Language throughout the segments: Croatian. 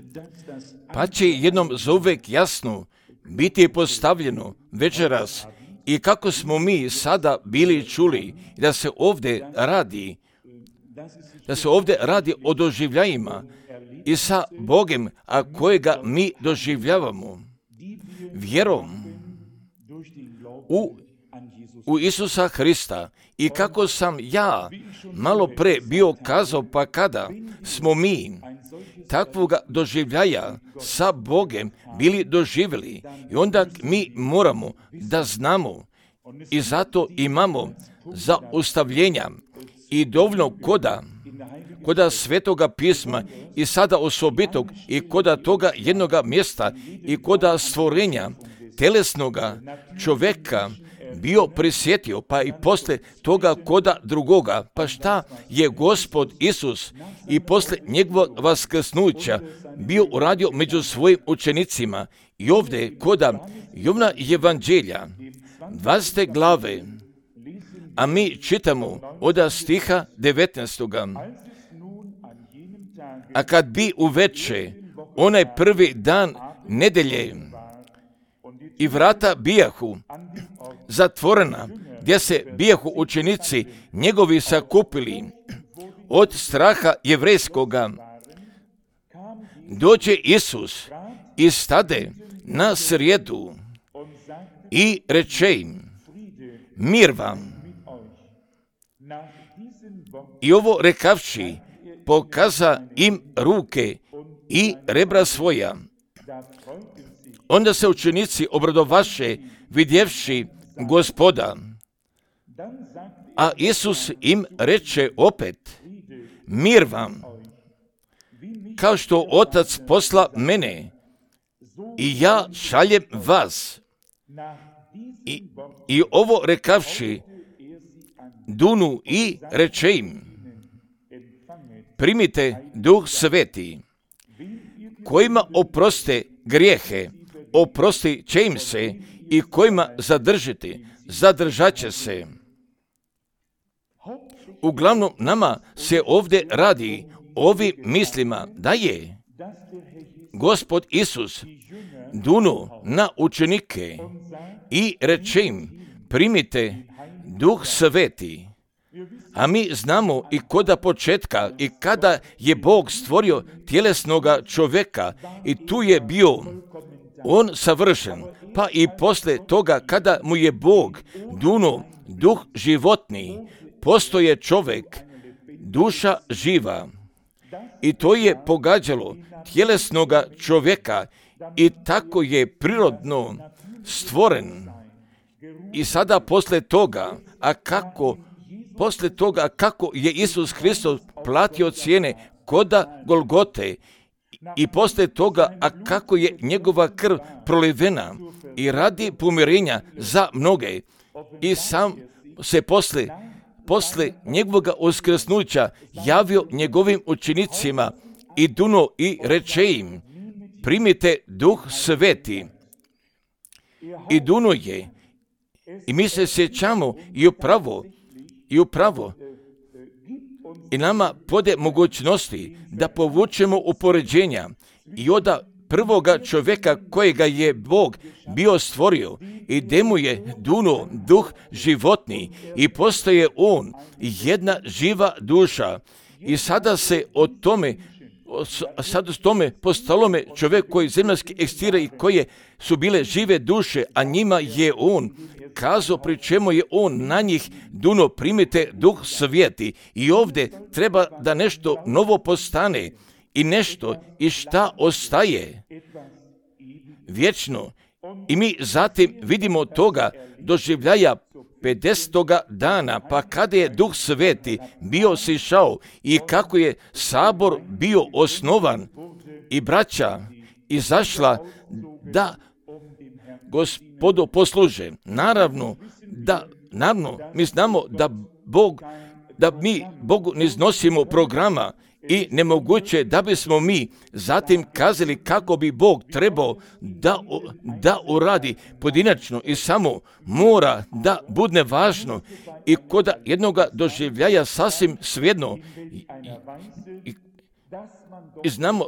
Pa će jednom zauvek jasno biti postavljeno večeras i kako smo mi sada bili čuli da se ovdje radi o doživljajima i sa Bogem, a kojega mi doživljavamo vjerom u Isusa Hrista. I kako sam ja malo pre bio kazao, pa kada smo mi takvoga doživljaja sa Bogem bili doživjeli, i onda mi moramo da znamo i zato imamo zaustavljenja i dovoljno koda Svetoga pisma i sada osobitog i koda toga jednoga mjesta i koda stvorenja telesnoga čoveka bio prisjetio, pa i posle toga koda drugoga, pa šta je Gospod Isus i posle njegovog vaskrsnuća bio uradio među svojim učenicima. I ovdje koda Jovana Evanđelja 20. glave, a mi čitamo od stiha 19. A kad bi uveče onaj prvi dan nedelje i vrata bijahu zatvorena, gdje se bijahu učenici njegovi sakupili od straha jevrejskoga, dođe Isus i stade na srijedu i reče im: mir vam. I ovo rekavši, pokaza im ruke i rebra svoja. Onda se učenici obradovaše vidjevši Gospoda. A Isus im reče opet: mir vam. Kao što Otac posla mene, i ja šaljem vas. I ovo rekavši, dunu i reče im: primite Duh Sveti. Kojima oproste grijehe, oprosti će im se, i kojima zadržat će se. Uglavnom nama se ovdje radi ovim mislima da je Gospod Isus duno na učenike i reče im: primite Duh Sveti. A mi znamo i koda početka i kada je Bog stvorio tjelesnoga čovjeka i tu je bio on savršen, pa i posle toga kada mu je Bog duno duh životni, postoje čovjek, duša živa. I to je pogađalo tjelesnoga čovjeka i tako je prirodno stvoren. I sada posle toga, kako je Isus Hristos platio cijene koda Golgote, i posle toga, a kako je njegova krv prolivena i radi pomirenja za mnoge, i sam se posle njegovog uskrsnuća javio njegovim učenicima i duno i reče im: primite Duh Sveti. I duno je, i mi se sjećamo i upravo i nama pode mogućnosti da povučemo upoređenja i od prvoga čovjeka kojega je Bog bio stvorio i gdje mu je duno duh životni i postoje on jedna živa duša. I sada se s tome postalome čovjek koji zemaljski ekstira i koje su bile žive duše, a njima je on kazao, pri čemu je on na njih duno: primite Duh Sveti. I ovdje treba da nešto novo postane i nešto i šta ostaje vječno. I mi zatim vidimo toga doživljaja 50. dana, pa kada je Duh Sveti bio sišao i kako je sabor bio osnovan i braća izašla da Gospodu posluže. Naravno, mi znamo da mi Bogu ne iznosimo programa i nemoguće da bismo mi zatim kazali kako bi Bog trebao da uradi pojedinačno, i samo mora da bude važno i kod jednoga doživljaja sasvim svejedno. I znamo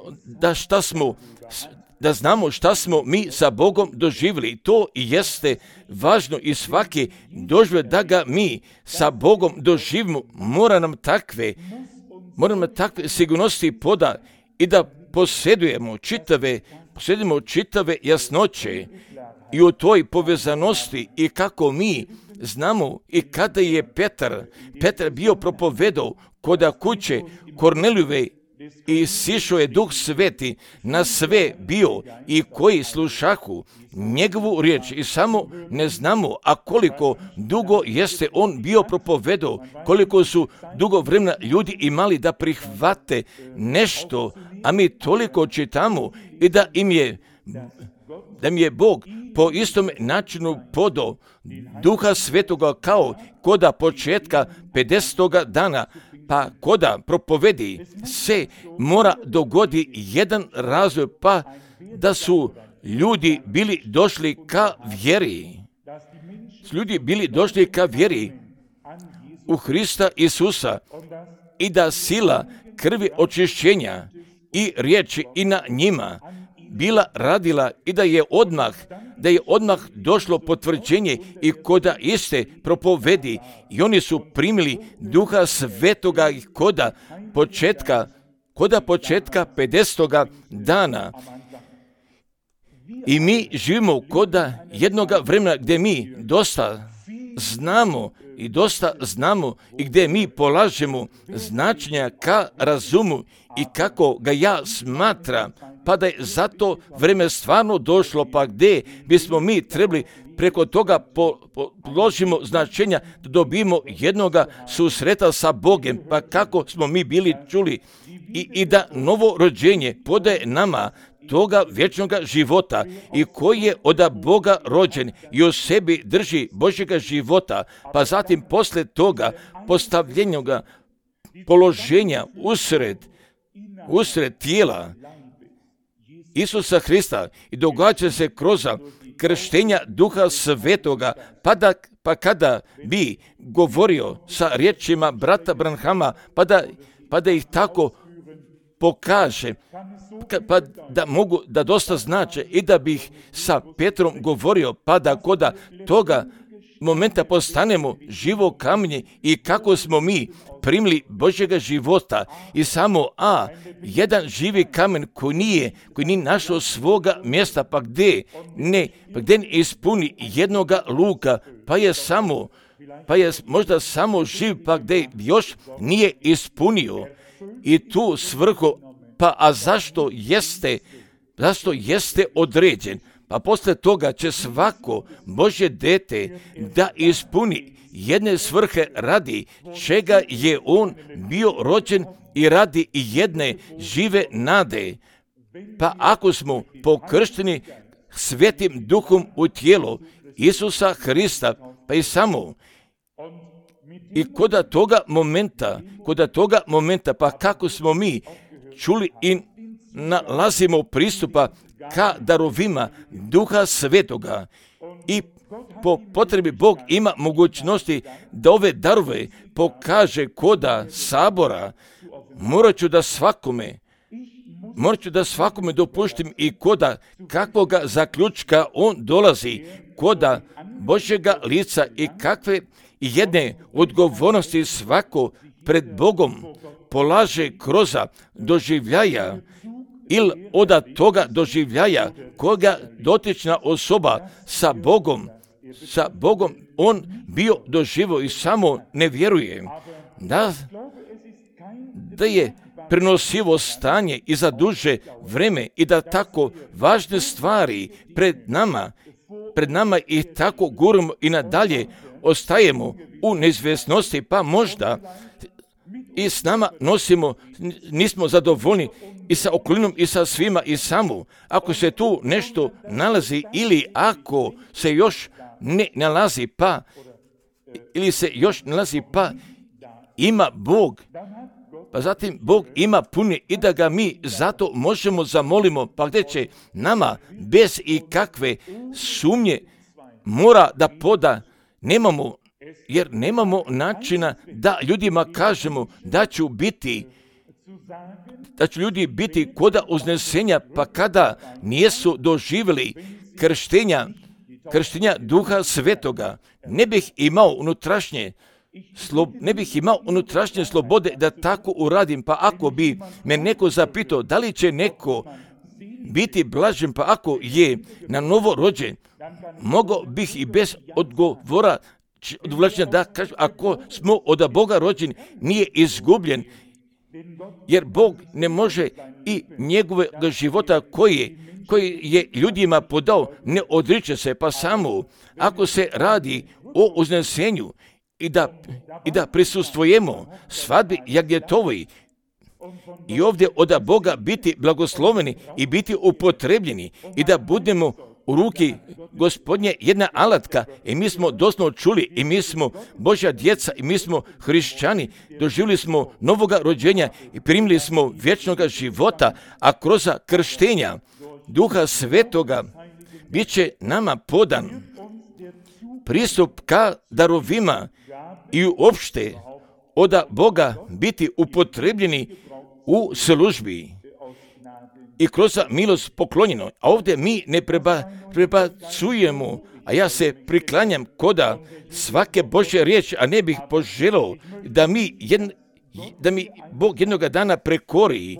da znamo šta smo mi sa Bogom doživjeli. To i jeste važno i svaki doživlje da ga mi sa Bogom doživimo. Mora nam takve sigurnosti poda i da posjedujemo čitave jasnoće i u toj povezanosti i kako mi znamo i kada je Petar bio propovedao koda kuće Kornelijove i sišao je Duh Sveti na sve bio i koji slušahu njegovu riječ i samo ne znamo, a koliko dugo jeste on bio propovedao, koliko su dugo vremena ljudi imali da prihvate nešto, a mi toliko čitamo i da im je Bog po istom načinu podao Duha Svetoga kao koda početka 50. dana, pa koda propovedi se mora dogodi jedan razvoj, pa da su ljudi bili došli ka vjeri u Hrista Isusa i da sila krvi očišćenja i riječi i na njima bila radila i da je odmah došlo potvrđenje i koda iste propovedi i oni su primili Duha Svetoga i koda početka 50. dana. I mi živimo koda jednoga vremena gdje mi dosta znamo i gdje mi polažemo značenja ka razumu i kako ga ja smatram, pa da je zato vreme stvarno došlo, pa gdje bismo mi trebali preko toga položimo značenja da dobijemo jednoga susreta sa Bogem, pa kako smo mi bili čuli i da novo rođenje podaje nama toga vječnoga života i koji je od Boga rođen i u sebi drži Božjega života, pa zatim posle toga postavljenjoga položenja usred tijela Isusa Hrista i događa se kroz krštenja Duha Svetoga, pa kada bi govorio sa riječima brata Branhama, pa da ih tako pokaže, pa da mogu da dosta znače i da bih sa Petrom govorio, pa da koda toga momenta postanemo živo kamenje i kako smo mi primili Božjega života i samo jedan živi kamen koji nije našao svoga mjesta, pa gdje ne ispuni jednoga luka, pa je možda samo živ, pa gdje još nije ispunio i tu svrhu, zašto jeste određen? Pa posle toga će svako Božje dete da ispuni jedne svrhe radi čega je on bio rođen i radi jedne žive nade. Pa ako smo pokršteni Svetim Duhom u tijelo Isusa Hrista, pa i samo i koda toga momenta, pa kako smo mi čuli i nalazimo pristupa ka darovima Duha Svetoga i po potrebi Bog ima mogućnosti da ove darove pokaže koda sabora. Morat ću da svakome dopuštim i koda kakvoga zaključka on dolazi, koda Božjega lica i kakve jedne odgovornosti svako pred Bogom polaže kroz doživljaja ili od toga doživljaja koga dotična osoba sa Bogom on bio doživio i samo ne vjeruje da je prenosivo stanje i za duže vreme i da tako važne stvari pred nama i tako guramo i nadalje ostajemo u neizvjesnosti, pa možda i s nama nismo zadovoljni i sa okolinom i sa svima i samo. Ako se tu nešto nalazi ili ako se još ne nalazi pa ima Bog, pa zatim Bog ima puno i da ga mi zato možemo zamolimo, pa gdje će nama bez ikakve sumnje mora da poda, jer nemamo načina da ljudima kažemo da ću biti da će ljudi biti koda uznesenja, pa kada nijesu doživjeli krštenja Duha Svetoga, ne bih imao unutrašnje slobode da tako uradim. Pa ako bi me neko zapitao da li će neko biti blažen, pa ako je na novo rođen, mogao bih i bez odgovora odvlačenja da kažem, ako smo od Boga rođeni, nije izgubljen, jer Bog ne može i njegove života koji je ljudima podao, ne odriče se, pa samo ako se radi o uznesenju i da prisustvujemo svadbi Jagnetovoj i ovdje od Boga biti blagosloveni i biti upotrebljeni i da budemo u ruki Gospodnje jedna alatka i mi smo doslovno čuli i mi smo Božja djeca i mi smo hrišćani, doživjeli smo novoga rođenja i primili smo vječnoga života, a kroz krštenja Duha Svetoga bit će nama podan pristup ka darovima i uopšte od Boga biti upotrebljeni u službi i kroz milost poklonjeno. A ovdje mi ne prebacujemo, a ja se priklanjam koda svake Božje riječi, a ne bih poželao da mi Bog jednoga dana prekori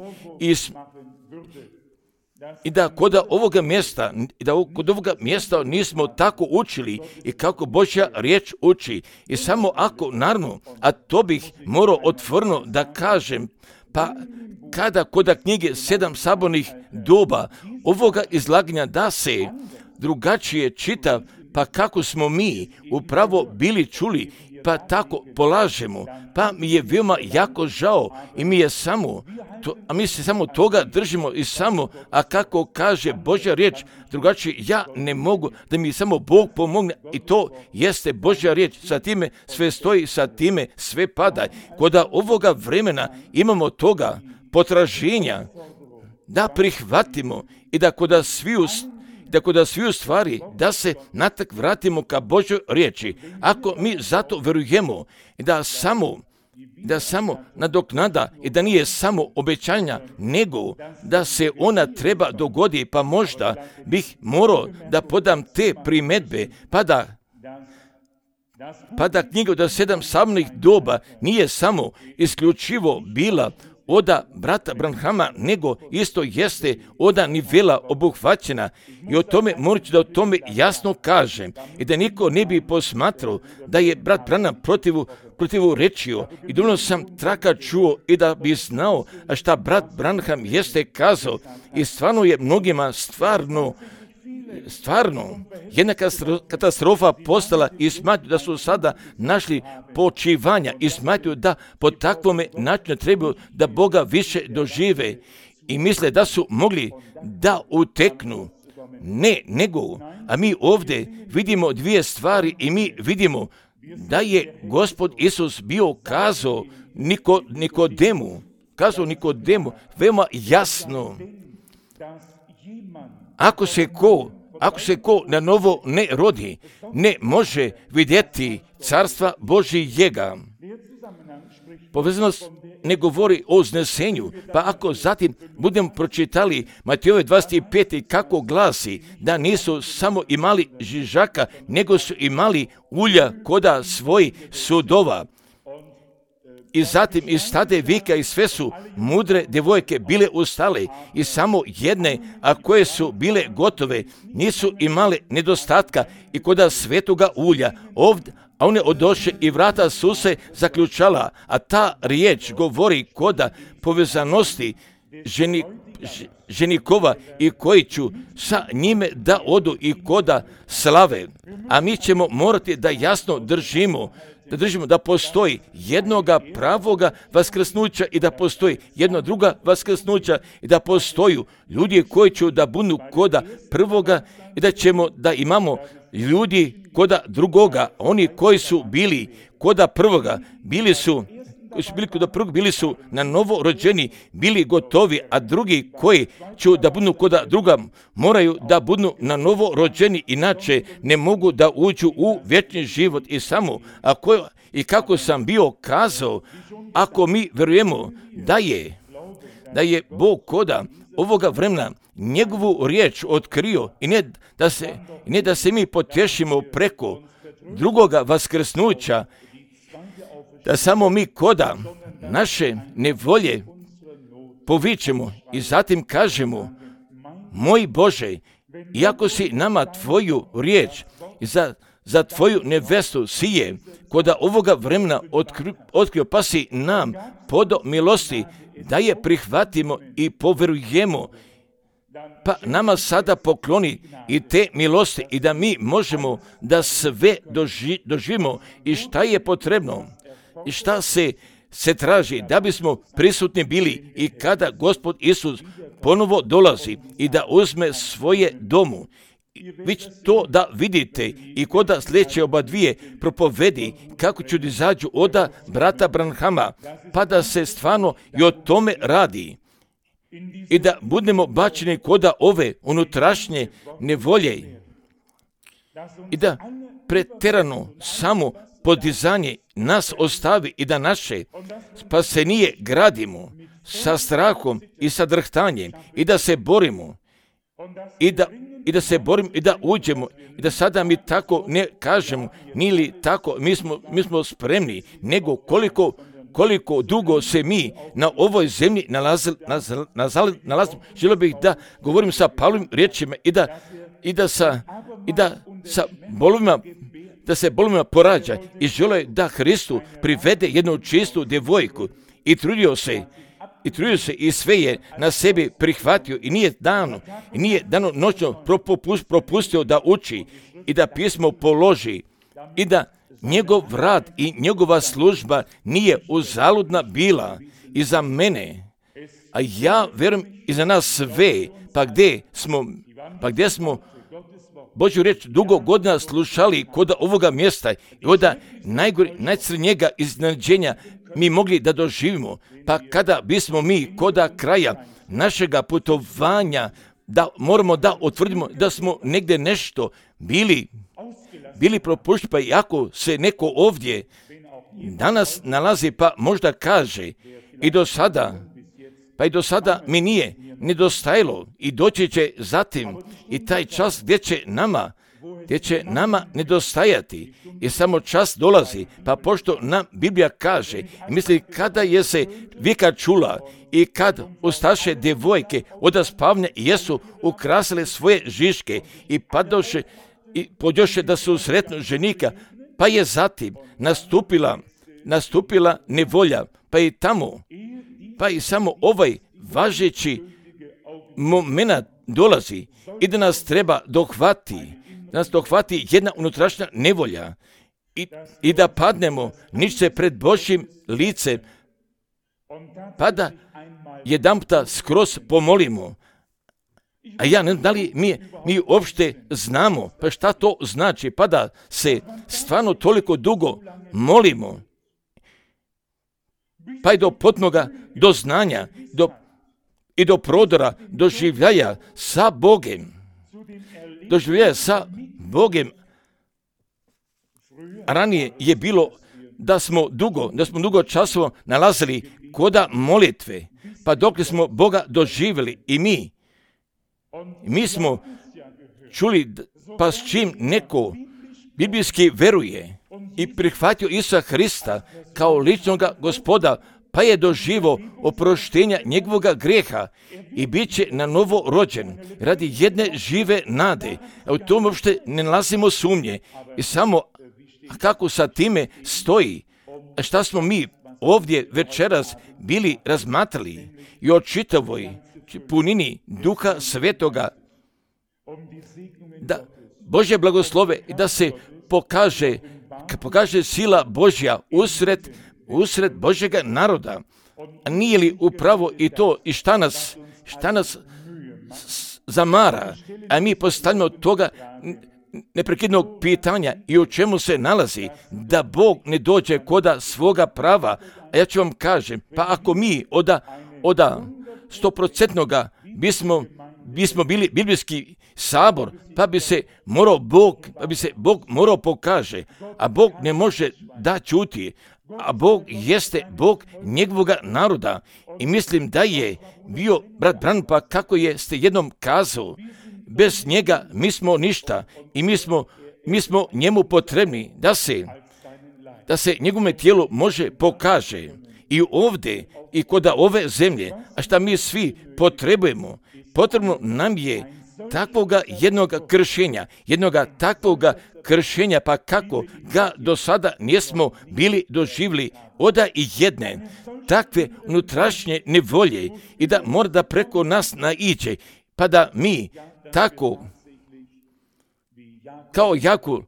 i da kod ovoga mjesta nismo tako učili i kako Božja riječ uči. I samo ako, naravno, a to bih morao otvoreno da kažem, pa kada kod knjige 7 sabornih doba ovoga izlaganja da se drugačije čita, pa kako smo mi upravo bili čuli, pa tako polažemo, pa mi je veoma jako žao i mi se samo toga držimo i samo, a kako kaže Božja riječ, drugačije ja ne mogu, da mi samo Bog pomogne i to jeste Božja riječ, sa time sve stoji, sa time sve pada. Kod ovoga vremena imamo toga potraženja da prihvatimo i da kod sviju stvari da se natak vratimo ka Božoj riječi. Ako mi zato verujemo da samo nadoknada i da nije samo obećanja, nego da se ona treba dogodi, pa možda bih morao da podam te primjedbe, pa da knjiga od 7 sabornih doba nije samo isključivo bila oda brata Branhama, nego isto jeste oda nivela obuhvaćena i o tome morat ću da o tome jasno kažem i da niko ne bi posmatrao da je brat Branham protivu rečio i dovoljno sam traka čuo i da bi znao šta brat Branham jeste kazao i stvarno je mnogima stvarno jedna katastrofa postala i smatruju da su sada našli počivanja i smatruju da po takvome načinu trebaju da Boga više dožive i misle da su mogli da uteknu. Ne, nego, a mi ovdje vidimo dvije stvari i mi vidimo da je Gospod Isus bio kazao Nikodemu veoma jasno, ako se ko na novo ne rodi, ne može vidjeti carstva Božijega. Povezanost ne govori o uznesenju, pa ako zatim budemo pročitali Matejove 25. kako glasi da nisu samo imali žižaka, nego su imali ulja koda svojih sudova. I zatim iz stade vika i sve su mudre djevojke bile ustale i samo jedne, a koje su bile gotove, nisu imale nedostatka i koda svetoga ulja, a one odoše i vrata su se zaključala, a ta riječ govori koda povezanosti ženikova i koji ću sa njime da odu i koda slave. A mi ćemo morati da jasno držimo da postoji jednoga pravoga vaskrsnuća i da postoji jedno druga vaskrsnuća i da postoji ljudi koji će da budu koda prvoga i da imamo ljudi koda drugoga. Oni koji su bili koda prvoga, bili su na novo rođeni, bili gotovi, a drugi koji će da budu koda druga moraju da budu na novo rođeni, inače ne mogu da uđu u vječni život. I kako sam bio kazao, ako mi verujemo da je da je Bog koda ovoga vremena njegovu riječ otkrio i ne da se mi potješimo preko drugoga vaskrsnuća, da samo mi koda naše nevolje povičemo i zatim kažemo: moj Bože, iako si nama tvoju riječ i za tvoju nevestu sije koda ovoga vremena otkrio, pa si nam podo milosti da je prihvatimo i poverujemo, pa nama sada pokloni i te milosti i da mi možemo da sve doživimo i šta je potrebno i šta se traži da bismo prisutni bili i kada Gospod Isus ponovo dolazi i da uzme svoje domu. Već to da vidite i koda sljedeće oba dvije propovedi kako ću da izađu od brata Branhama, pa da se stvarno i o tome radi i da budemo bačeni koda ove unutrašnje nevolje i da pretjerano samo podizanje nas ostavi i da naše spasenije gradimo sa strahom i sa drhtanjem i da se borimo i da uđemo i da sada mi tako ne kažemo, nili tako mi smo spremni, nego koliko dugo se mi na ovoj zemlji nalazimo. Želio bih da govorim sa Pavlovim riječima i da se bolovima porađa i žele da Hristu privede jednu čistu djevojku i trudio se i sve je na sebi prihvatio i nije dano noćno propustio da uči i da pismo položi i da njegov rad i njegova služba nije uzaludna bila i za mene, a ja vjerujem i za nas sve, pa gdje smo Božju riječ dugo godina slušali kod ovoga mjesta i od najcrnjega iznenađenja mi mogli da doživimo, pa kada bismo mi koda kraja našega putovanja da moramo da utvrdimo da smo negdje nešto bili propušteni, pa i ako se neko ovdje danas nalazi pa možda kaže i do sada mi nije nedostajalo i doći će zatim i taj čas gdje će nama nedostajati i samo čas dolazi, pa pošto nam Biblija kaže i misli kada je se vika čula i kad ustaše djevojke od spavnja jesu ukrasile svoje žiške i padoše i pođoše da su sretno ženika, pa je zatim nastupila nevolja, pa i samo ovaj važeći moment dolazi i da nas treba dohvati jedna unutrašnja nevolja i da padnemo niče pred Božjim licem, pa da jedanputa skroz pomolimo. A ja ne znam da li mi uopšte znamo pa šta to znači, pa da se stvarno toliko dugo molimo, pa i do potpunoga doznanja i do prodora, doživljaja sa Bogem. Ranije je bilo da smo dugo časova nalazili koda molitve, pa dok smo Boga doživjeli i mi smo čuli, pa s čim neko biblijski veruje i prihvatio Isusa Hrista kao ličnoga Gospoda, pa je doživo oproštenja njegovoga grijeha i bit će na novo rođen radi jedne žive nade. A u tom uopšte ne nalazimo sumnje i samo kako sa time stoji, a šta smo mi ovdje večeras bili razmatrali i o čitavoj punini Duha Svetoga, da Božje blagoslove i da se pokaže sila Božja usred Božjega naroda. A nije li upravo i to i šta nas zamara, a mi postavljamo toga neprekidnog pitanja i u čemu se nalazi da Bog ne dođe koda svoga prava. A ja ću vam kažem, pa ako mi od 100% bismo bili biblijski sabor, pa bi se Bog morao pokaže, a Bog ne može da ćuti, a Bog jeste Bog njegovoga naroda. I mislim da je bio brat Branham, pa kako ste jednom kazao, bez njega mi smo ništa i mi smo njemu potrebni da se njegove tijelo može pokaže i ovdje i kod ove zemlje, a šta mi svi potrebujemo. Potrebno nam je takvoga jednoga takvoga kršenja, pa kako ga do sada nismo bili doživjeli, oda i jedne takve unutrašnje nevolje i da mora da preko nas naiđe, pa da mi tako kao jako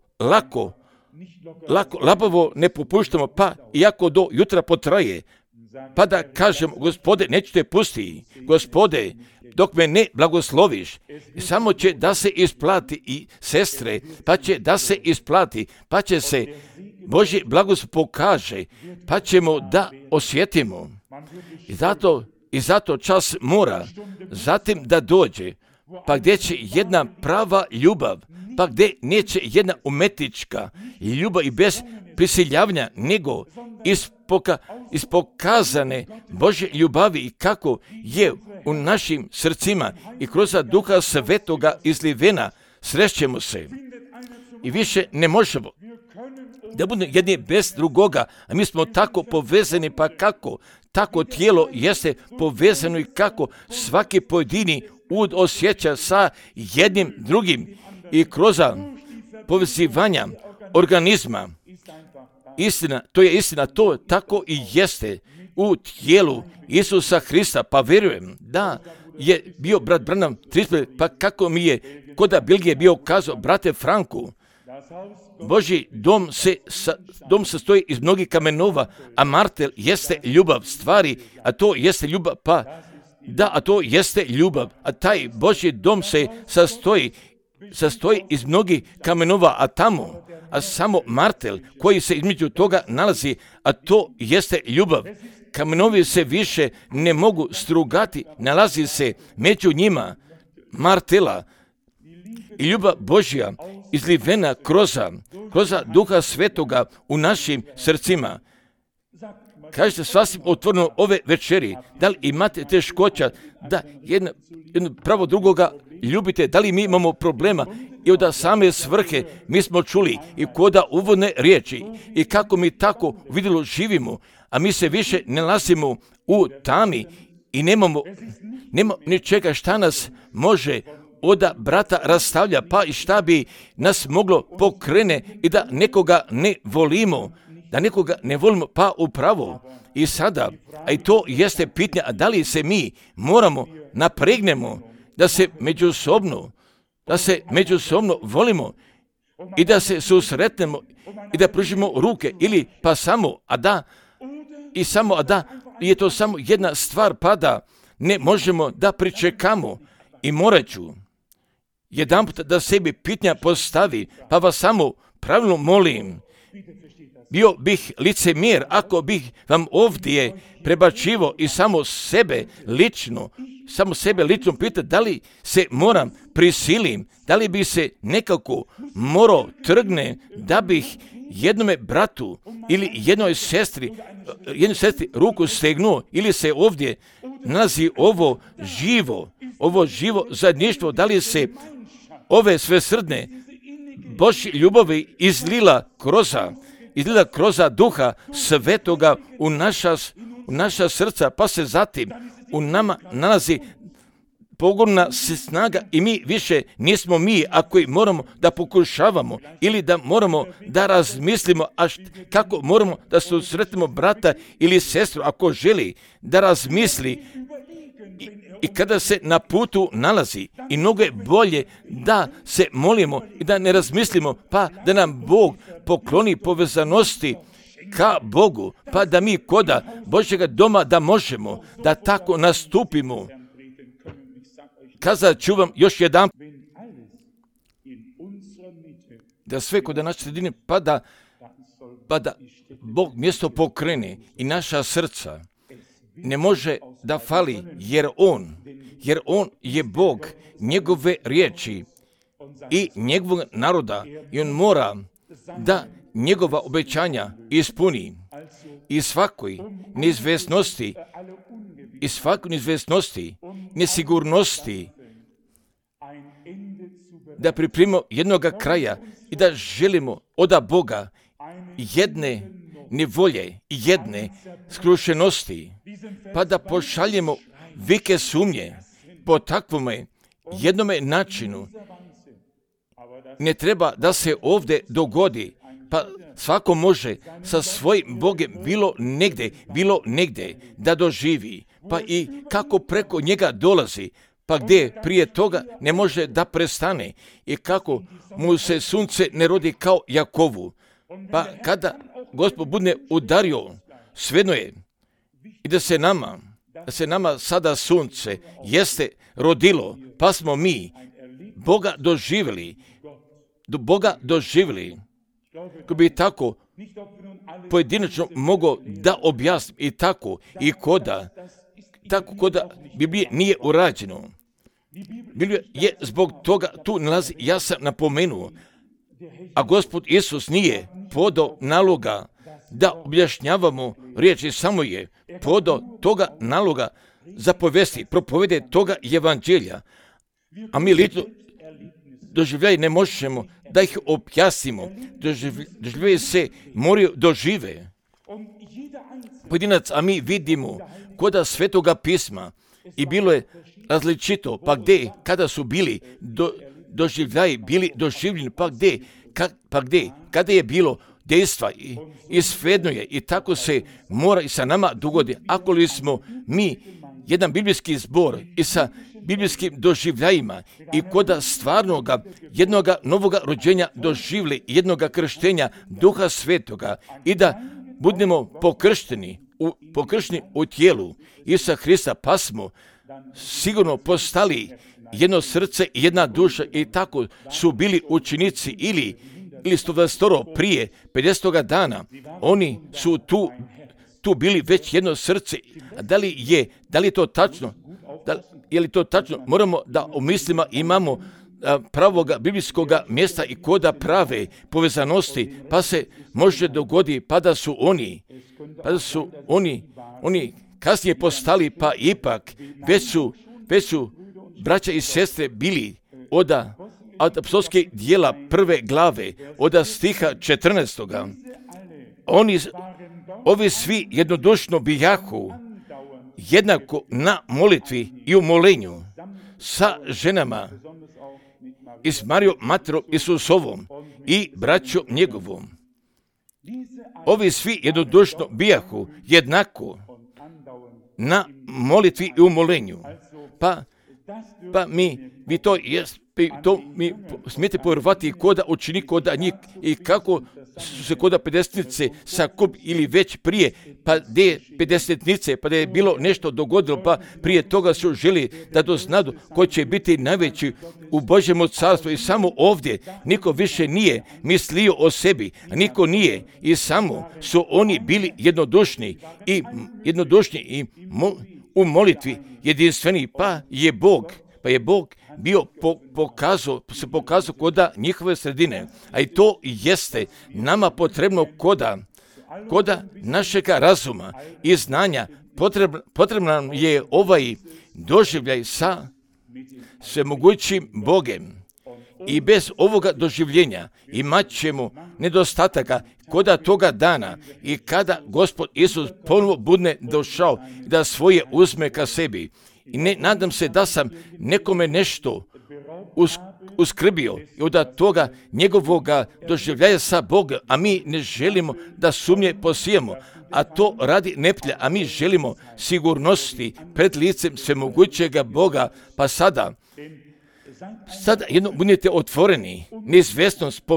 labavo ne popuštamo, pa iako do jutra potraje, pa da kažemo, Gospode, neću te pustiti, Gospode, dok me ne blagosloviš, samo će da se isplati i sestre, pa će da se isplati, pa će se Božji blagoslov pokaže, pa ćemo da osjetimo. I zato čas mora zatim da dođe, pa gdje će jedna prava ljubav, pa gdje neće jedna umetnička ljubav i bez prisiljavanja, nego iz pokazane Božje ljubavi i kako je u našim srcima i kroz Duha Svetoga izlivena, srećemo se. I više ne možemo da budemo jedni bez drugoga, a mi smo tako povezani, pa kako tako tijelo jeste povezano i kako svaki pojedini ud osjeća sa jednim drugim i kroz povezivanja organizma. Istina, to je istina, to tako i jeste u tijelu Isusa Hrista, pa vjerujem da je bio brat Branham 35, pa kako mi je kod Belgije bio kazao, brate Franku, Božji dom se stoji iz mnogih kamenova, a martel jeste ljubav stvari, a to jeste ljubav, pa da, a to jeste ljubav, a taj Božji dom se sastoji iz mnogih kamenova, a samo martel koji se između toga nalazi, a to jeste ljubav. Kamenovi se više ne mogu strugati, nalazi se među njima martela i ljubav Božja izlivena kroz Duha Svetoga u našim srcima. Kažete sasvim otvoreno ove večeri, da li imate teškoća da jedno pravo drugoga ljubite, da li mi imamo problema i od same svrhe mi smo čuli i koda uvodne riječi i kako mi tako vidjelo živimo, a mi se više ne nalazimo u tami i nema ničega šta nas može od brata rastavlja, pa i šta bi nas moglo pokrene i da nekoga ne volimo, pa upravo i sada, a i to jeste pitanje, a da li se mi moramo napregnemo da se međusobno volimo i da se susretnemo i da pružimo ruke ili pa samo, a da je to samo jedna stvar, pa da ne možemo da pričekamo i morat ću jedanput da sebi pitanja postavi, pa vas samo pravilno molim, bio bih licemjer ako bih vam ovdje prebačivo i samo sebe lično pitati da li se moram prisilim, da li bi se nekako morao trgne da bih jednome bratu ili jednoj sestri ruku stegnuo ili se ovdje nalazi ovo živo zajedništvo, da li se ove svesrdne Božje ljubavi izlila kroz Duha Svetoga u naša srca, pa se zatim u nama nalazi pogorna snaga i mi više nismo mi, ako i moramo da pokušavamo ili da moramo da razmislimo kako moramo da susretimo brata ili sestru, ako želi da razmisli i kada se na putu nalazi i mnogo je bolje da se molimo i da ne razmislimo, pa da nam Bog pokloni povezanosti ka Bogu, pa da mi koda Božjega doma da možemo da tako nastupimo. Kazat ću vam još jedan, da sve kod naše sredine, pa da Bog mjesto pokrene i naša srca ne može da fali, jer on je Bog njegove riječi i njegovog naroda i on mora da njegova obećanja ispuni. i svakoj neizvesnosti, nesigurnosti, da pripremimo jednoga kraja i da želimo od Boga jedne nevolje, jedne skrušenosti, pa da pošaljemo vike sumnje po takvome jednome načinu. Ne treba da se ovdje dogodi, pa svako može sa svojim Bogem bilo negdje da doživi, pa i kako preko njega dolazi, pa gdje prije toga ne može da prestane i kako mu se sunce ne rodi kao Jakovu. Pa kada Gospod bude udario, svejedno je i da se nama sada sunce jeste rodilo, pa smo mi Boga doživjeli, ko bi tako pojedinačno mogao da objasnim i tako koda Biblije nije urađeno. Biblija je zbog toga tu nalazi, ja sam napomenuo, a Gospod Isus nije podao naloga da objašnjavamo riječi, samo je podao toga naloga zapovesti, propovede toga evanđelja, a mi lično doživljaje ne možemo da ih objasnimo, doživljaje se moraju dožive. Pojedinac, a mi vidimo koda Svetoga pisma i bilo je različito, pa gdje, kada su bili doživljaji, bili doživljeni, pa gdje, kada je bilo dejstva i svejedno je i tako se mora i sa nama dogodi. Ako li smo mi jedan biblijski zbor i sa biblijskim doživljajima i koda stvarnoga jednoga novoga rođenja doživli, jednoga krštenja Duha Svetoga i da budemo pokršteni u tijelu Isusa Hrista, pa smo sigurno postali jedno srce i jedna duša i tako su bili učenici ili 120 prije 50. dana. Oni su tu bili već jedno srce. Da li je to tačno? Je li to tačno? Moramo da u mislima imamo pravoga biblijskoga mjesta i koda prave povezanosti, pa se može dogodi pa da su oni kasnije postali, pa ipak već su braća i sestre bili od apostolskih djela 1. glave, od stiha 14. Ovi svi jednodušno bijahu jednako na molitvi i u molenju sa ženama i s Marijom materom Isusovom i braćom njegovom. Ovi svi jednodušno bijahu jednako na molitvi i u molenju. Pa mi to mi smijete povjerovati koda učini koda njih i kako su se koda 50-nice sakup ili već prije, pa gdje 50-nice, pa da je bilo nešto dogodilo, pa prije toga su želi da doznadu ko će biti najveći u Božjem carstvu i samo ovdje niko više nije mislio o sebi, a niko nije i samo su oni bili jednodušni i u molitvi jedinstveni, pa je Bog bio pokazao koda njihove sredine, a i to jeste nama potrebno koda našega razuma i znanja. Potrebno je ovaj doživljaj sa svemogućim Bogem i bez ovoga doživljenja imat ćemo nedostataka koda toga dana i kada Gospod Isus ponovo bude došao da svoje uzme ka sebi. I nadam se da sam nekome nešto uskrbio i od toga njegovoga doživljaja sa Bogom, a mi ne želimo da sumnje posijemo, a to radi neprijatelj, a mi želimo sigurnosti pred licem svemogućega Boga, pa sada jedno budete otvoreni, neizvjesnost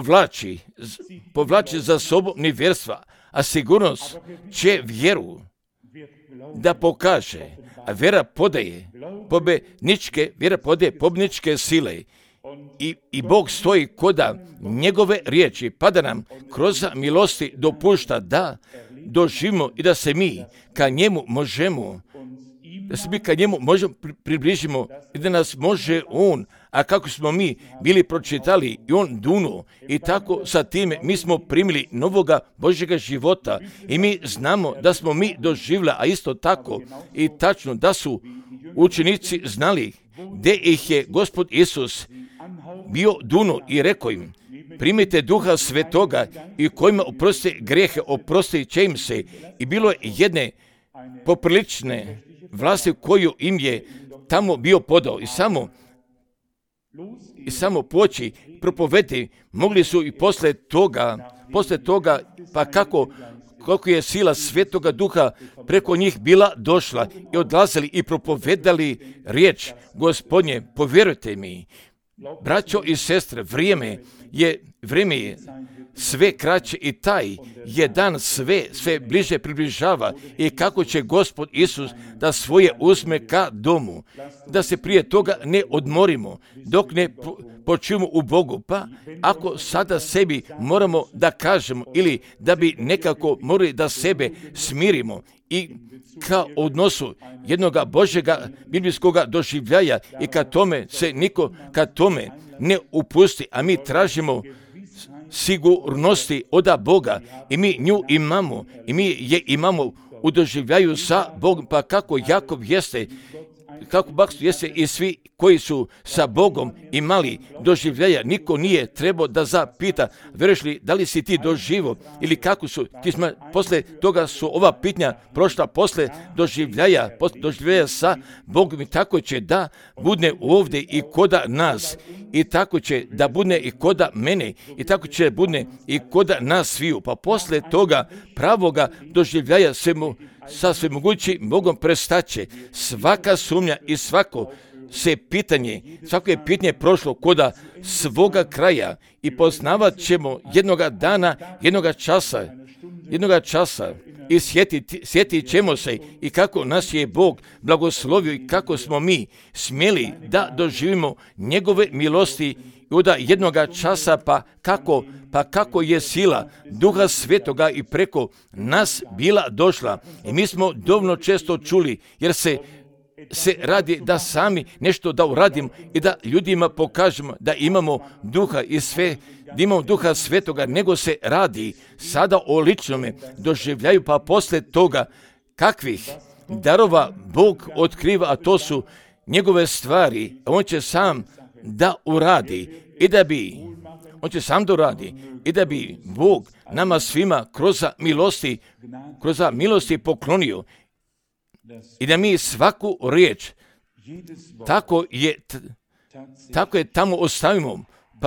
povlači za sobom nevjerstva, a sigurnost će vjeru da pokaže, a vjera podaje pobjedničke sile i Bog stoji koda njegove riječi, pa da nam kroz milosti dopušta da doživimo i da se mi ka njemu možemo da se mi ka njemu možemo približimo i da nas može on, a kako smo mi bili pročitali i on dunuo i tako sa time mi smo primili novoga Božjega života i mi znamo da smo mi doživjeli, a isto tako i tačno da su učenici znali gdje ih je Gospod Isus bio dunuo i rekao im: primite Duha Svetoga i kojima oprostite grijehe, oprostit će im se. I bilo je jedne poprilične vlasti koju im je tamo bio podao i samo poći propovedi mogli su i posle toga pa koliko je sila Svetoga Duha preko njih bila došla i odlazili i propovedali riječ Gospodnje. Povjerujte mi, braćo i sestre, vrijeme je sve kraće i taj je dan sve bliže približava i kako će Gospod Isus da svoje uzme ka domu, da se prije toga ne odmorimo dok ne počivamo u Bogu. Pa ako sada sebi moramo da kažemo ili da bi nekako morali da sebe smirimo i ka odnosu jednoga Božjega biblijskoga doživljaja i ka tome se niko ne upusti, a mi tražimo sigurnosti od Boga i mi nju imamo i mi je imamo u doživljaju sa Bogom, pa kako Jakov jeste, kako Bakstu jeste i svi koji su sa Bogom imali doživljaja, niko nije trebao da zapita: vjeruješ li da li si ti doživo ili kako su ti smo, posle toga su ova pitanja prošla posle doživljaja sa Bogom i tako će da bude ovdje i koda nas i tako će da bude i koda mene i tako će bude i koda nas sviju. Pa posle toga pravoga doživljaja sa svemogućim Bogom prestaće svaka sumnja i svako je pitanje prošlo koda svoga kraja i poznavat ćemo jednoga dana, jednoga časa i sjetit ćemo se i kako nas je Bog blagoslovio i kako smo mi smjeli da doživimo njegove milosti i od jednoga časa pa kako je sila Duha Svetoga i preko nas bila došla. I mi smo dovoljno često čuli, jer se radi da sami nešto da uradimo i da ljudima pokažemo da imamo duha i sve, da imamo Duha Svetoga, nego se radi sada o ličnome doživljaju, pa posle toga kakvih darova Bog otkriva, a to su njegove stvari, on će sam da uradi i da bi Bog nama svima kroz milosti poklonio i da mi svaku riječ tako je tamo ostavimo,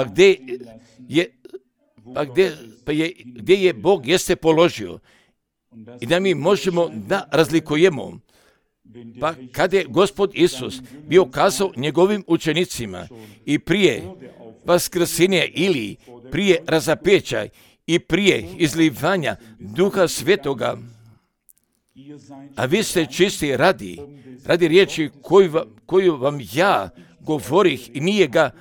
gdje je Bog jeste položio i da mi možemo da razlikujemo. Pa kad je Gospod Isus bio kazao njegovim učenicima i prije vaskrsenja ili prije razapeća i prije izlivanja Duha Svetoga: a vi ste čisti radi koju vam ja govorih i nije ga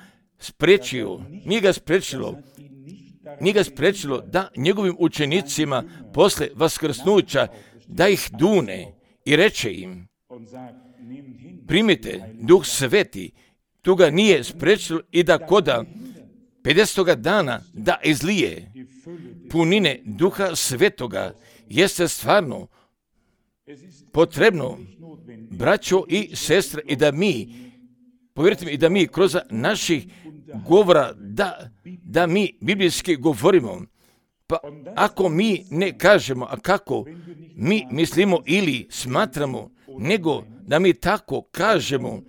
spriječilo da njegovim učenicima posle vaskrsnuća da ih dune i reče im: primite Duh Sveti. Tu ga nije spriječilo i da koda 50. dana da izlije punine Duha Svetoga jeste stvarno potrebno, braćo i sestre, i da mi, povjerite mi, i da mi kroz naših govora, da mi biblijski govorimo. Pa ako mi ne kažemo, a kako mi mislimo ili smatramo, nego da mi tako kažemo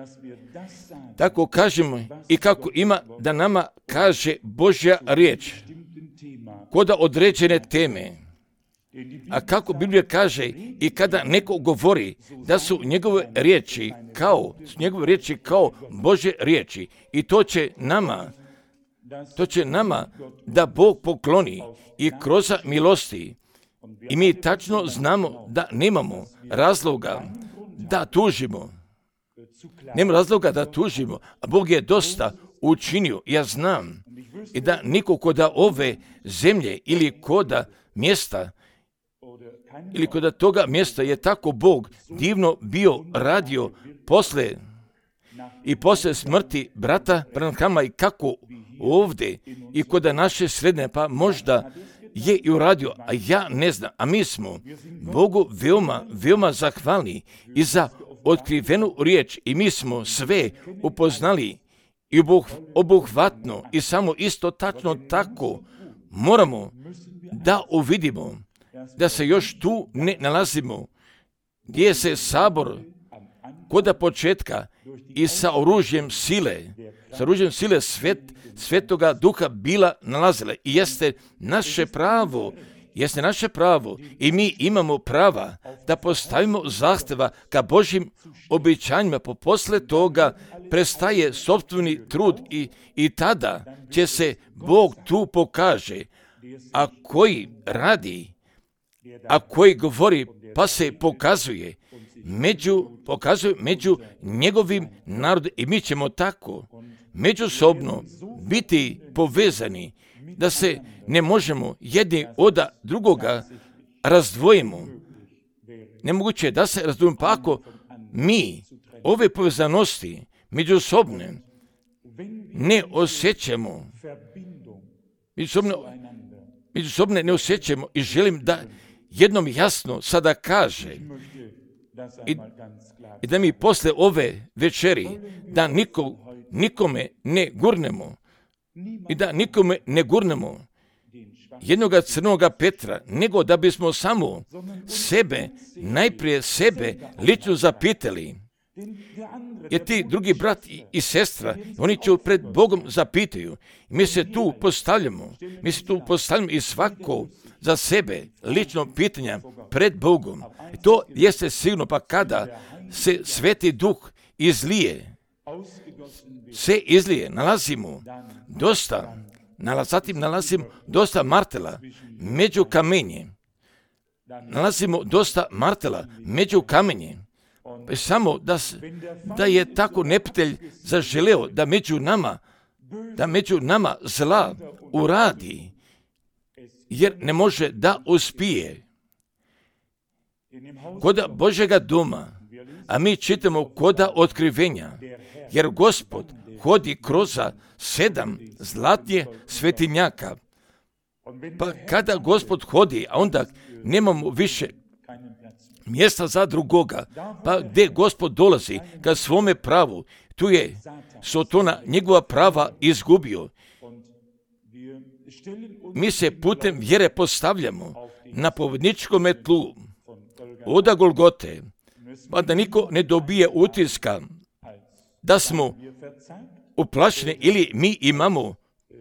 i kako ima da nama kaže Božja riječ kod određene teme. A kako Biblija kaže, i kada neko govori da su njegove riječi kao Božje riječi, i to će nama da Bog pokloni i kroz milosti. I mi tačno znamo da nemamo razloga da tužimo. Nema razloga da tužimo, a Bog je dosta učinio. Ja znam i da niko koda ove zemlje ili koda mjesta ili kod toga mjesta je tako Bog divno bio radio posle smrti brata Branhama i kako ovdje i kod naše sredine, pa možda je i uradio, a ja ne znam, a mi smo Bogu veoma zahvalni i za otkrivenu riječ i mi smo sve upoznali i obuhvatno i samo isto tačno tako moramo da uvidimo da se još tu ne nalazimo gdje se sabor kod početka i sa oružjem sile Svetoga Duha bila nalazila i jeste naše pravo i mi imamo prava da postavimo zahtjeva ka Božjim obećanjima, posle toga prestaje sopstveni trud i tada će se Bog tu pokaže, a koji radi, a koji govori pa se pokazuje među njegovim narodom i mi ćemo tako međusobno biti povezani da se ne možemo jedni od drugoga razdvojimo. Nemoguće je da se razdvojimo, pa ako mi ove povezanosti međusobne ne osjećamo, međusobne ne osjećamo i želim da jednom jasno sada kaže i da mi posle ove večeri da nikome ne gurnemo i da nikome ne gurnemo jednoga crnoga Petra, nego da bismo samo najprije sebe lično zapitali. Jer ti drugi brat i sestra, oni će pred Bogom zapitaju. Mi se tu postavljamo i svako za sebe lično pitanja pred Bogom. To jeste sigurno, pa kada se Sveti Duh izlije, nalazimo dosta martela među kamenje. Samo da je tako neprijatelj zaželeo da među nama zla uradi, jer ne može da uspije. Koda Božjega doma, a mi čitamo koda otkrivenja, jer Gospod hodi kroz 7 zlatnih svetinjaka. Pa kada Gospod hodi, a onda nemamo više mjesta za drugoga, pa gdje Gospod dolazi ka svome pravu, tu je Sotona njegova prava izgubio. Mi se putem vjere postavljamo na pobjedničkom tlu od Golgote, pa da niko ne dobije utiska da smo uplašeni ili mi imamo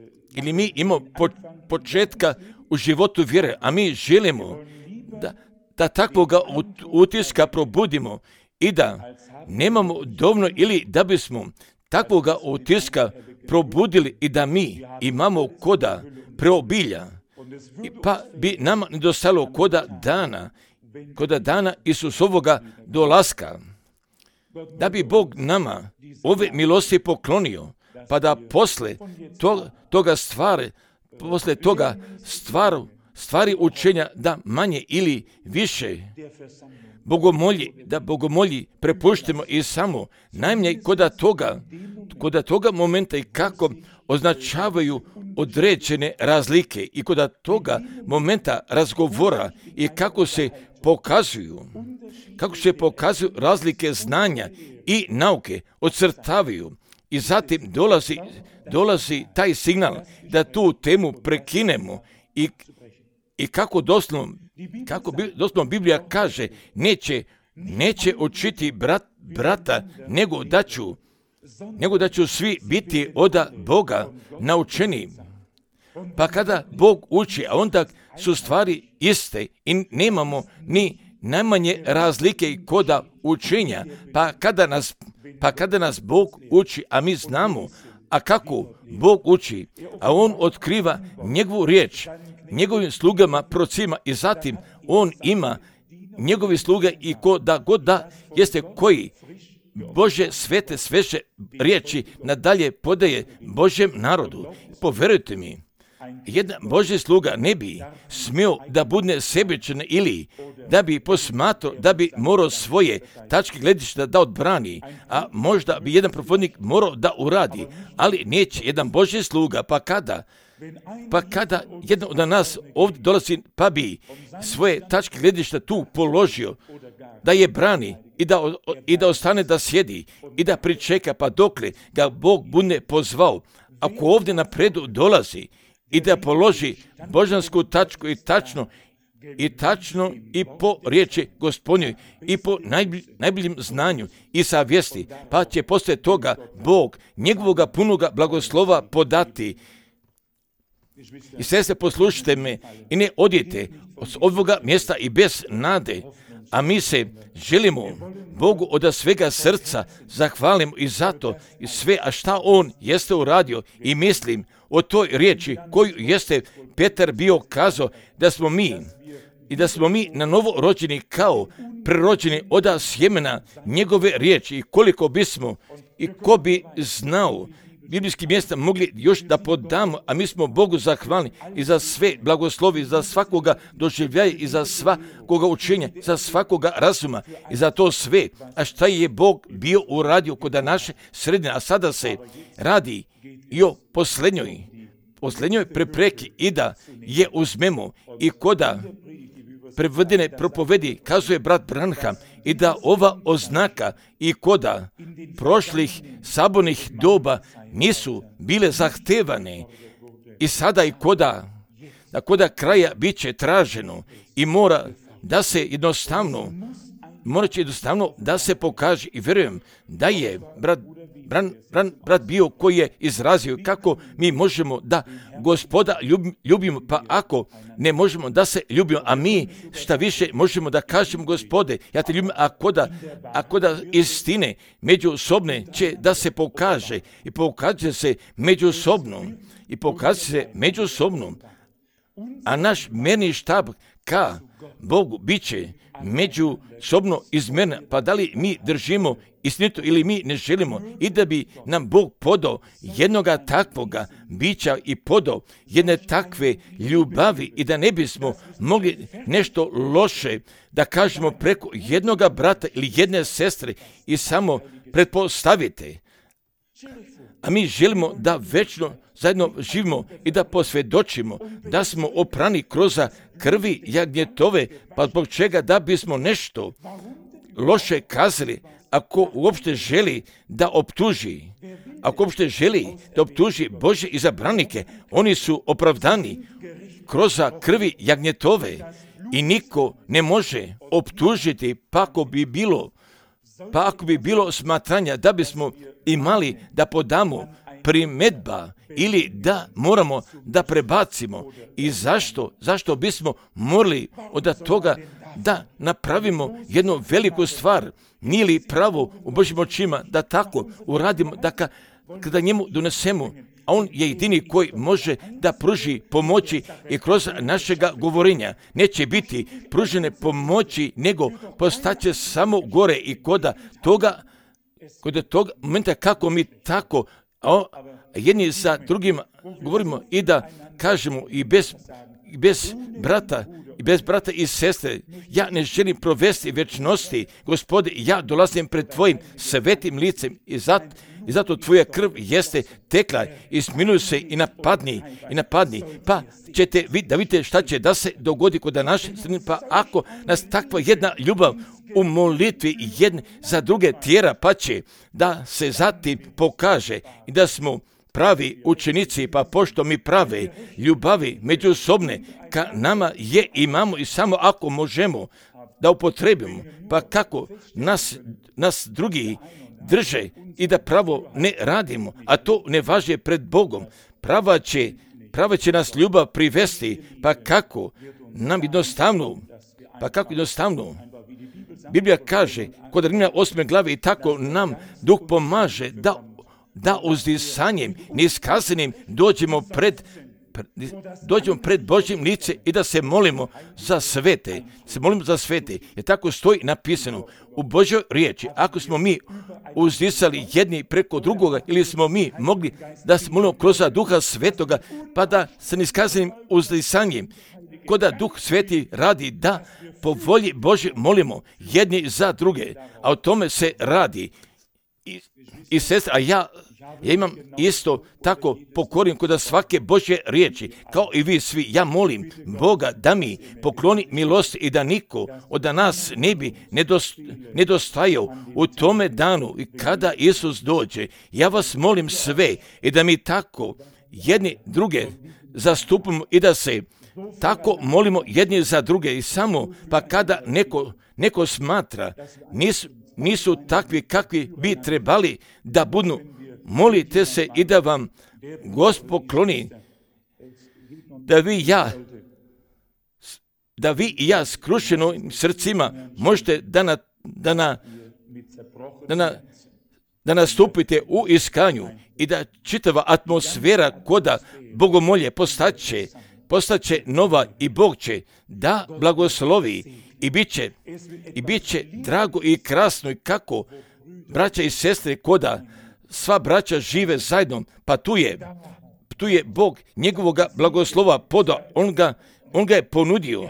početka u životu vjere, a mi želimo da takvoga utiska probudimo i da nemamo dovoljno ili da bismo takvoga utiska probudili i da mi imamo koda preobilja, pa bi nama nedostalo koda dana Isusovoga dolaska, da bi Bog nama ove milosti poklonio, pa da posle toga stvari učenja da manje ili više bogomolji prepuštimo i samo najmanje koda toga momenta i kako označavaju određene razlike i koda toga momenta razgovora i kako se pokazuju razlike znanja i nauke, ocrtavaju i zatim dolazi taj signal da tu temu prekinemo i kako doslovno Biblija kaže, neće učiti brata, nego da ću svi biti od Boga naučeni. Pa kada Bog uči, a onda su stvari iste i nemamo ni najmanje razlike koda učenja, pa kada nas Bog uči, a mi znamo, a kako Bog uči, a On otkriva njegovu riječ njegovim slugama, procima i zatim On ima njegovi sluge i god da jeste koji Bože sveže riječi nadalje podaje Božjem narodu. Poverujte mi, jedan Božji sluga ne bi smio da bude sebičan ili da bi posmatrao, da bi morao svoje tačke gledišta da odbrani, a možda bi jedan propovjednik morao da uradi, ali neće jedan Božji sluga, pa kada jedan od nas ovdje dolazi, pa bi svoje tačke gledišta tu položio, da je brani i da ostane da sjedi i da pričeka, pa dokle ga Bog bude pozvao, ako ovdje napredu dolazi i da položi božansku tačku i tačno i po riječi Gospodnjoj i po najboljem znanju i savjesti, pa će poslije toga Bog njegovoga punoga blagoslova podati. I sestre, poslušajte me i ne odite od ovoga mjesta i bez nade, a mi se želimo Bogu od svega srca zahvalimo i zato i sve, a šta On jeste uradio, i mislim o toj riječi koju jeste Petar bio kazao, da smo mi na novo rođeni kao prerođeni od sjemena njegove riječi, i koliko bismo i ko bi znao biblijski mjesta mogli još da podamo, a mi smo Bogu zahvalni i za sve blagoslovi, za svakoga doživljaja i za svakoga učenja, za svakoga razuma i za to sve. A šta je Bog bio uradio kod naše sredine, a sada se radi i o posljednjoj prepreki i da je uzmemo i koda prevedene propovedi, kazuje brat Branham, i da ova oznaka i koda prošlih sabornih doba nisu bile zahtevane i sada i koda kraja bit će traženo i mora će jednostavno da se pokaže, i vjerujem da je brat bio koji je izrazio kako mi možemo da Gospoda ljubimo, pa ako ne možemo da se ljubimo, a mi šta više možemo da kažemo, Gospode, ja te ljubim, ako da istine međusobne će da se pokaže i pokaže se međusobno, a naš merni štab ka Bogu bit će međusobno izmjena, pa da li mi držimo istinito ili mi ne želimo, i da bi nam Bog podao jednoga takvoga bića i podao jedne takve ljubavi i da ne bismo mogli nešto loše da kažemo preko jednoga brata ili jedne sestre i samo pretpostavite. A mi želimo da večno zajedno živimo i da posvjedočimo da smo oprani kroz krvi jagnjetove, pa zbog čega da bismo nešto loše kazali, ako uopšte želi da optuži Božje izabranike, oni su opravdani kroz krvi jagnjetove i niko ne može optužiti, pa ako bi bilo smatranja da bismo imali da podamo primjedba ili da moramo da prebacimo, i zašto bismo morali od toga da napravimo jednu veliku stvar, nije li pravo u Božjim očima da tako uradimo, da kada njemu donesemo, a on je jedini koji može da pruži pomoći i kroz našega govorenja neće biti pružene pomoći, nego postaće samo gore i kod toga momenta kako mi tako jedni sa drugim govorimo i da kažemo i bez brata i sestre, ja ne želim provesti večnosti, Gospode, ja dolazim pred tvojim svetim licem i zato tvoja krv jeste tekla i smiluj se i napadni, pa ćete da vidite šta će da se dogodi kod naše sredine, pa ako nas takva jedna ljubav u molitvi jedne za druge tjera, pa će da se zatim pokaže i da smo pravi učenici, pa pošto mi prave ljubavi međusobne ka nama je imamo i samo ako možemo da upotrebimo, pa kako nas drugi drže i da pravo ne radimo, a to ne važi pred Bogom, prava će nas ljubav privesti, pa kako jednostavno Biblija kaže kod Rimljana 8. glave, i tako nam Duh pomaže da uzdisanjem neiskazanim dođemo dođemo pred Božjim lice i da se molimo za svete. Jer tako stoji napisano u Božjoj riječi. Ako smo mi uzdisali jedni preko drugoga ili smo mi mogli da se molimo kroz Duha Svetoga, pa da sa niskazanim uzdisanjem, koda Duh Sveti radi da po volji Božje molimo jedni za druge, a o tome se radi. I sestra, a ja imam isto tako pokorim kod svake Božje riječi, kao i vi svi. Ja molim Boga da mi pokloni milosti i da niko od nas ne bi nedostajao u tome danu i kada Isus dođe. Ja vas molim sve i da mi tako jedni druge zastupimo i da se tako molimo jedni za druge i samo pa kada neko smatra nisu takvi kakvi bi trebali da budu, molite se i da vam Gospod pokloni da vi i ja skrušenim srcima možete da nastupite u iskanju i da čitava atmosfera koda bogomolje postaće nova i Bog će da blagoslovi i bit će drago i krasno i kako braća i sestre koda sva braća žive zajedno, pa tu je Bog njegovoga blagoslova podao, on ga je ponudio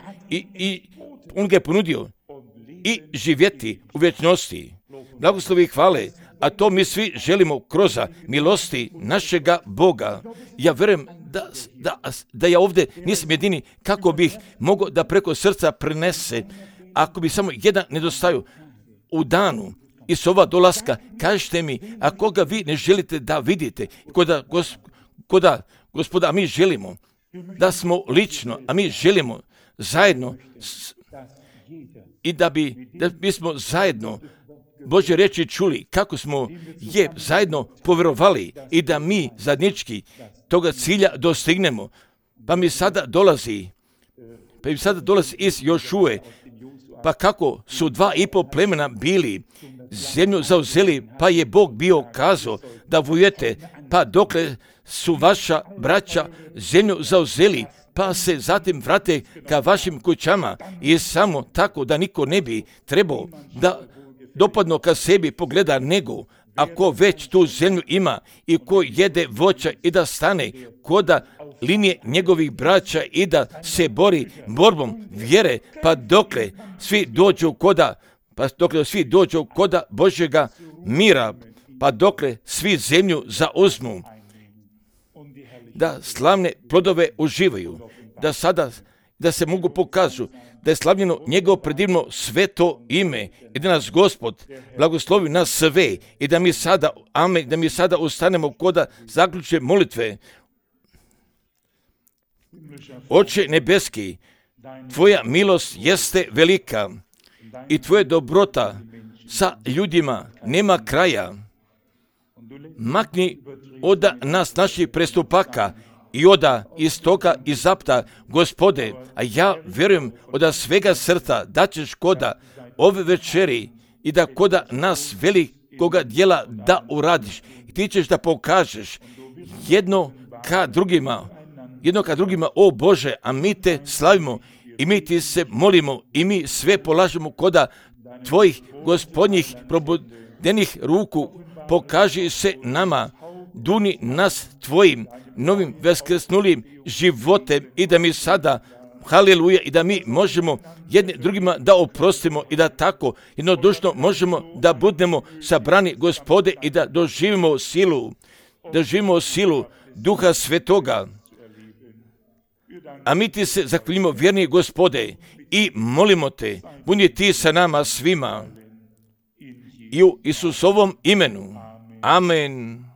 i živjeti u vječnosti. Blagoslovi i hvale, a to mi svi želimo kroz milosti našega Boga. Ja vjerujem da ja ovdje nisam jedini kako bih mogao da preko srca prenese, ako bi samo jedan nedostaju u danu i s ova dolaska, kažete mi, a koga vi ne želite da vidite, koda Gospoda, a mi želimo da smo lično, a mi želimo zajedno i da bismo zajedno Božje riječi čuli, kako smo je zajedno povjerovali i da mi zajednički toga cilja dostignemo. Pa mi sada dolazi iz Jošue, pa kako su 2,5 plemena bili zemlju zauzeli, pa je Bog bio kazao da vojujete, pa dokle su vaša braća zemlju zauzeli, pa se zatim vrate ka vašim kućama i samo tako da niko ne bi trebao da dopadno ka sebi pogleda, nego ako već tu zemlju ima i ko jede voća i da stane koda linije njegovih braća i da se bori borbom vjere, pa dokle svi dođu koda Božjega mira, pa dokle svi zemlju zauzmu, da slavne plodove uživaju, da se mogu pokažu, da je slavljeno njegovo predivno sveto ime i da nas Gospod blagoslovi nas sve i da mi sada ustanemo koda zaključne molitve. Oče nebeski, tvoja milost jeste velika i tvoja dobrota sa ljudima nema kraja. Makni od nas naših prestupaka i oda iz toga i zapta, Gospode, a ja vjerujem od svega srca da ćeš koda ove večeri i da koda nas velikoga djela da uradiš. I ti ćeš da pokažeš jedno ka drugima, o Bože, a mi te slavimo i mi ti se molimo i mi sve polažemo koda tvojih gospodnjih probudenih ruku. Pokaži se nama, duni nas tvojim novim vaskrsnulim životem i da mi sada, haleluja, i da mi možemo jedni drugima da oprostimo i da tako jednodušno možemo da budemo sabrani, Gospode, i da doživimo silu Duha Svetoga. A mi ti se zahvaljujemo, vjerni Gospode, i molimo te, budi ti sa nama svima i u Isusovom imenu. Amen.